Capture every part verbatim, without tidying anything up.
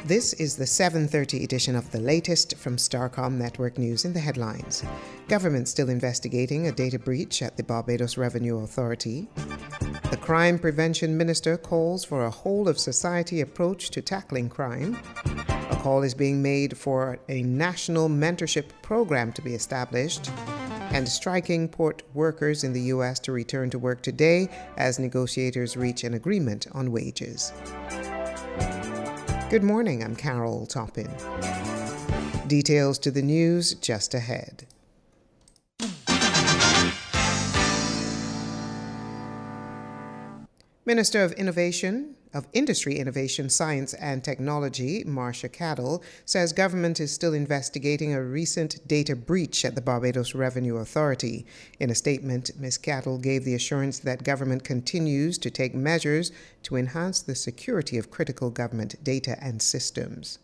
This is the seven thirty edition of the latest from Starcom Network News in the headlines. Government still investigating a data breach at the Barbados Revenue Authority. The Crime Prevention Minister calls for a whole-of-society approach to tackling crime. A call is being made for a national mentorship program to be established. And striking port workers in the U S to return to work today as negotiators reach an agreement on wages. Good morning, I'm Carol Toppin. Details to the news just ahead. Minister of Innovation, of Industry, Innovation, Science and Technology, Marcia Cadell, says government is still investigating a recent data breach at the Barbados Revenue Authority. In a statement, Miz Cadell gave the assurance that government continues to take measures to enhance the security of critical government data and systems.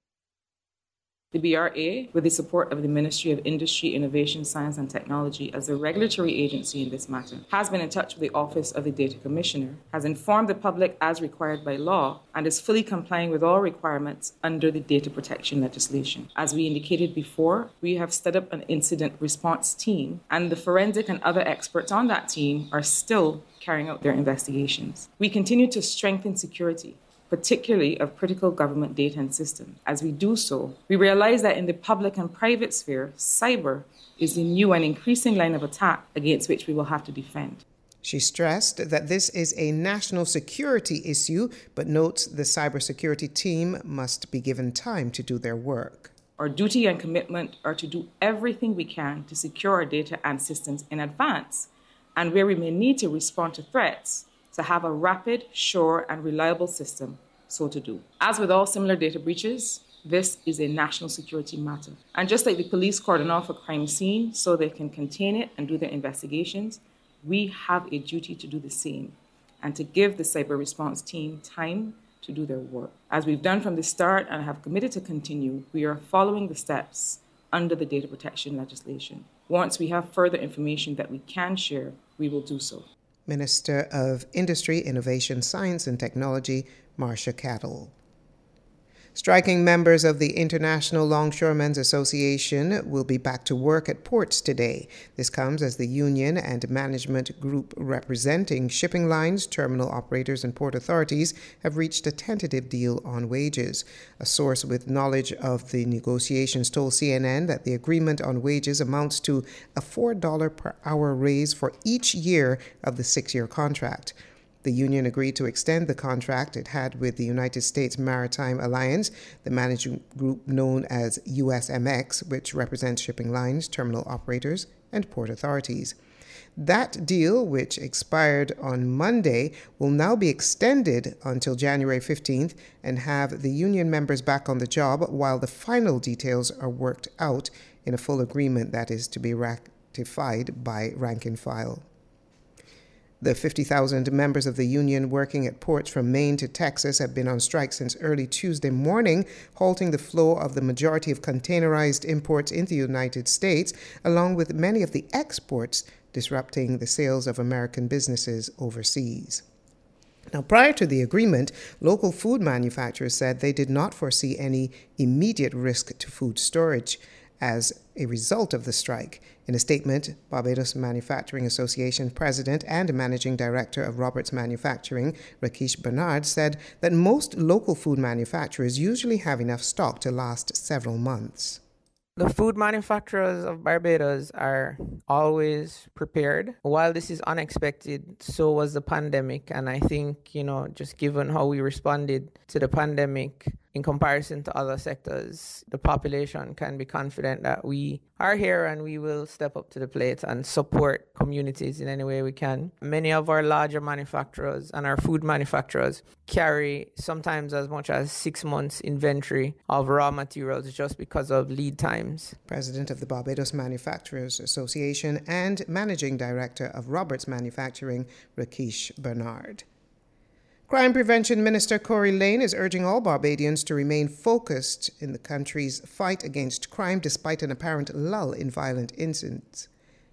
The B R A, with the support of the Ministry of Industry, Innovation, Science and Technology as the regulatory agency in this matter, has been in touch with the Office of the Data Commissioner, has informed the public as required by law, and is fully complying with all requirements under the data protection legislation. As we indicated before, we have set up an incident response team, and the forensic and other experts on that team are still carrying out their investigations. We continue to strengthen security, particularly of critical government data and systems. As we do so, we realize that in the public and private sphere, cyber is the new and increasing line of attack against which we will have to defend. She stressed that this is a national security issue, but notes the cybersecurity team must be given time to do their work. Our duty and commitment are to do everything we can to secure our data and systems in advance, and where we may need to respond to threats, to have a rapid, sure, and reliable system so to do. As with all similar data breaches, this is a national security matter. And just like the police cordon off a crime scene so they can contain it and do their investigations, we have a duty to do the same and to give the cyber response team time to do their work. As we've done from the start and have committed to continue, we are following the steps under the data protection legislation. Once we have further information that we can share, we will do so. Minister of Industry, Innovation, Science and Technology, Marcia Cadell. Striking members of the International Longshoremen's Association will be back to work at ports today. This comes as the union and management group representing shipping lines, terminal operators, and port authorities have reached a tentative deal on wages. A source with knowledge of the negotiations told C N N that the agreement on wages amounts to a four dollars per hour raise for each year of the six-year contract. The union agreed to extend the contract it had with the United States Maritime Alliance, the management group known as U S M X, which represents shipping lines, terminal operators, and port authorities. That deal, which expired on Monday, will now be extended until January fifteenth and have the union members back on the job while the final details are worked out in a full agreement that is to be ratified by rank and file. The fifty thousand members of the union working at ports from Maine to Texas have been on strike since early Tuesday morning, halting the flow of the majority of containerized imports into the United States, along with many of the exports, disrupting the sales of American businesses overseas. Now, prior to the agreement, local food manufacturers said they did not foresee any immediate risk to food storage as a result of the strike. In a statement, Barbados Manufacturing Association President and Managing Director of Roberts Manufacturing, Rakesh Bernard, said that most local food manufacturers usually have enough stock to last several months. The food manufacturers of Barbados are always prepared. While this is unexpected, so was the pandemic. And I think, you know, just given how we responded to the pandemic in comparison to other sectors, the population can be confident that we are here and we will step up to the plate and support communities in any way we can. Many of our larger manufacturers and our food manufacturers carry sometimes as much as six months inventory of raw materials just because of lead times. President of the Barbados Manufacturers Association and Managing Director of Roberts Manufacturing, Rakesh Bernard. Crime Prevention Minister Corey Lane is urging all Barbadians to remain focused in the country's fight against crime despite an apparent lull in violent incidents.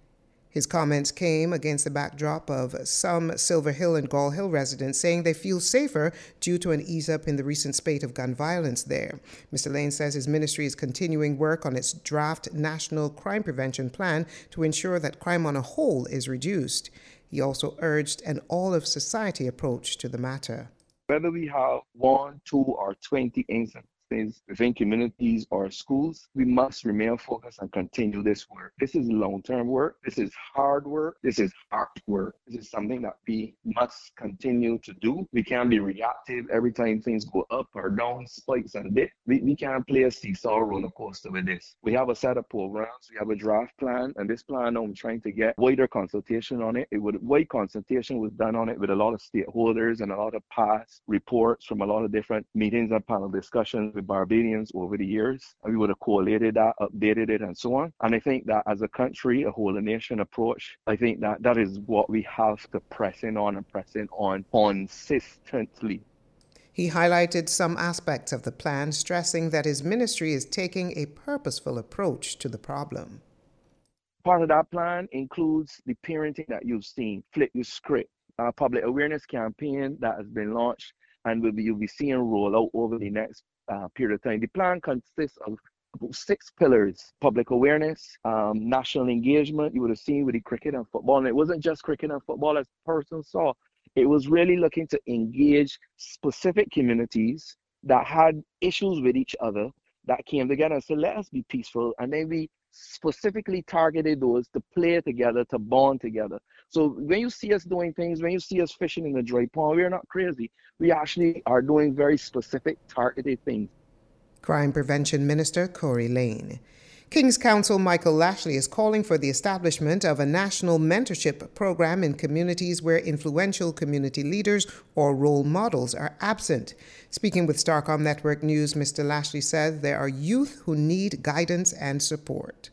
His comments came against the backdrop of some Silver Hill and Gall Hill residents saying they feel safer due to an ease-up in the recent spate of gun violence there. Mister Lane says his ministry is continuing work on its draft National Crime Prevention Plan to ensure that crime on a whole is reduced. He also urged an all-of-society approach to the matter. Whether we have one, two, or twenty incidents within communities or schools, we must remain focused and continue this work. This is long-term work. This is hard work. This is hard work. This is something that we must continue to do. We can't be reactive every time things go up or down, spikes and dips. We, we can't play a seesaw roller coaster with this. We have a set of programs. We have a draft plan, and this plan, I'm trying to get wider consultation on it. It would wide consultation was done on it with a lot of stakeholders and a lot of past reports from a lot of different meetings and panel discussions with Barbadians over the years. We would have collated that, updated it, and so on. And I think that as a country, a whole nation approach, I think that that is what we have to press in on and press in on consistently. He highlighted some aspects of the plan, stressing that his ministry is taking a purposeful approach to the problem. Part of that plan includes the parenting that you've seen, Flip the Script, a public awareness campaign that has been launched and will be, you'll be seeing roll out over the next Uh, period of time. The plan consists of six pillars: public awareness, um, national engagement. You would have seen with the cricket and football, and it wasn't just cricket and football as the person saw. It was really looking to engage specific communities that had issues with each other that came together and said, let us be peaceful. And then we specifically targeted those to play together, to bond together. So when you see us doing things, when you see us fishing in the dry pond, we're not crazy. We actually are doing very specific, targeted things. Crime Prevention Minister Corey Lane. King's Counsel Michael Lashley is calling for the establishment of a national mentorship program in communities where influential community leaders or role models are absent. Speaking with Starcom Network News, Mister Lashley said there are youth who need guidance and support.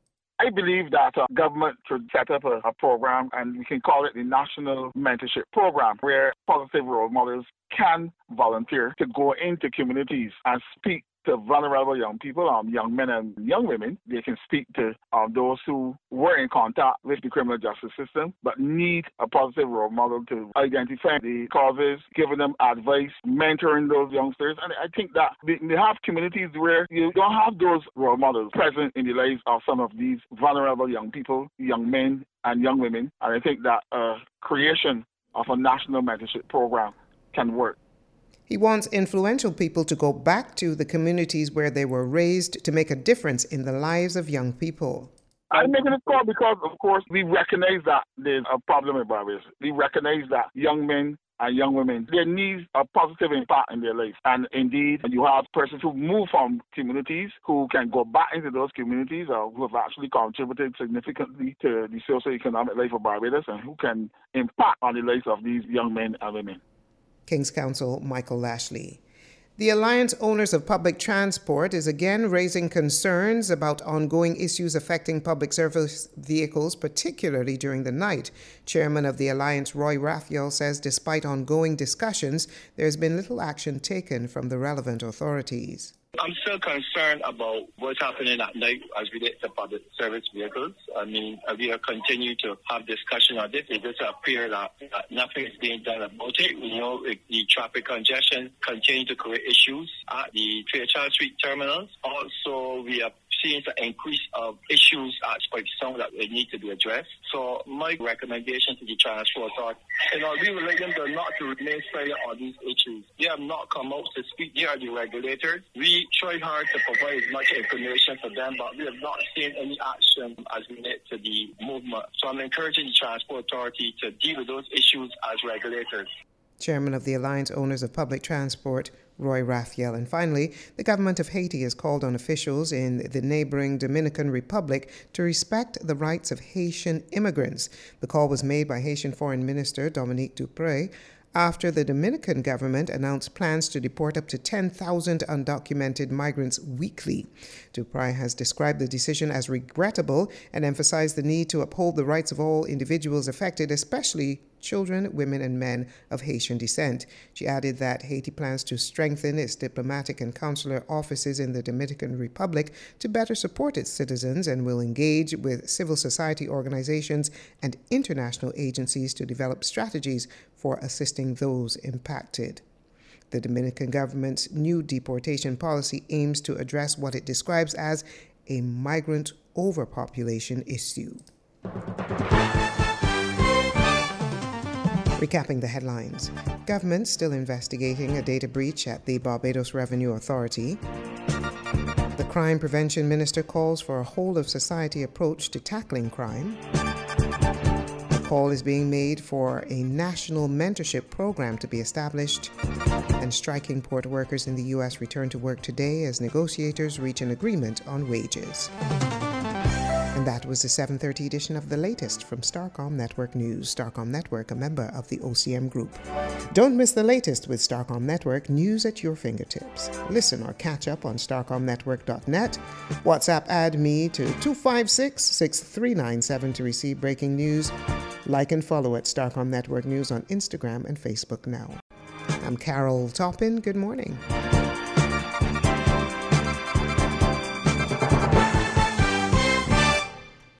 I believe that uh, government should set up a, a program, and we can call it the National Mentorship Program, where positive role models can volunteer to go into communities and speak to vulnerable young people, um, young men and young women. They can speak to um, those who were in contact with the criminal justice system but need a positive role model to identify the causes, giving them advice, mentoring those youngsters. And I think that they have communities where you don't have those role models present in the lives of some of these vulnerable young people, young men and young women. And I think that uh, creation of a national mentorship program can work. He wants influential people to go back to the communities where they were raised to make a difference in the lives of young people. I'm making this call because, of course, we recognize that there's a problem in Barbados. We recognize that young men and young women, they need a positive impact in their life. And indeed, you have persons who move from communities who can go back into those communities or who have actually contributed significantly to the socio-economic life of Barbados and who can impact on the lives of these young men and women. King's Counsel Michael Lashley. The Alliance Owners of Public Transport is again raising concerns about ongoing issues affecting public service vehicles, particularly during the night. Chairman of the Alliance, Roy Raphael, says despite ongoing discussions, there's been little action taken from the relevant authorities. I'm still concerned about what's happening at night as relates to public service vehicles. I mean, we are continuing to have discussion on this. It does appear that, that nothing is being done about it. You know, the traffic congestion continues to create issues at the Fairchild Street terminals. Also, we are seeing an increase of issues at Spikestown that they need to be addressed. So my recommendation to the Transport Authority, you know, we would like them to not to remain silent on these issues. They have not come out to speak. They are the regulators. We try hard to provide as much information for them, but we have not seen any action as relates to the movement. So I'm encouraging the Transport Authority to deal with those issues as regulators. Chairman of the Alliance Owners of Public Transport, Roy Raphael. And finally, the government of Haiti has called on officials in the neighboring Dominican Republic to respect the rights of Haitian immigrants. The call was made by Haitian Foreign Minister Dominique Dupré after the Dominican government announced plans to deport up to ten thousand undocumented migrants weekly. Dupré has described the decision as regrettable and emphasized the need to uphold the rights of all individuals affected, especially children, women, and men of Haitian descent. She added that Haiti plans to strengthen its diplomatic and consular offices in the Dominican Republic to better support its citizens and will engage with civil society organizations and international agencies to develop strategies for assisting those impacted. The Dominican government's new deportation policy aims to address what it describes as a migrant overpopulation issue. Recapping the headlines. Government still investigating a data breach at the Barbados Revenue Authority. The Crime Prevention Minister calls for a whole-of-society approach to tackling crime. A call is being made for a national mentorship program to be established. And striking port workers in the U S return to work today as negotiators reach an agreement on wages. And that was the seven thirty edition of The Latest from Starcom Network News. Starcom Network, a member of the O C M Group. Don't miss The Latest with Starcom Network, news at your fingertips. Listen or catch up on starcom network dot net. WhatsApp add me to two five six, six three nine seven to receive breaking news. Like and follow at Starcom Network News on Instagram and Facebook now. I'm Carol Toppin. Good morning.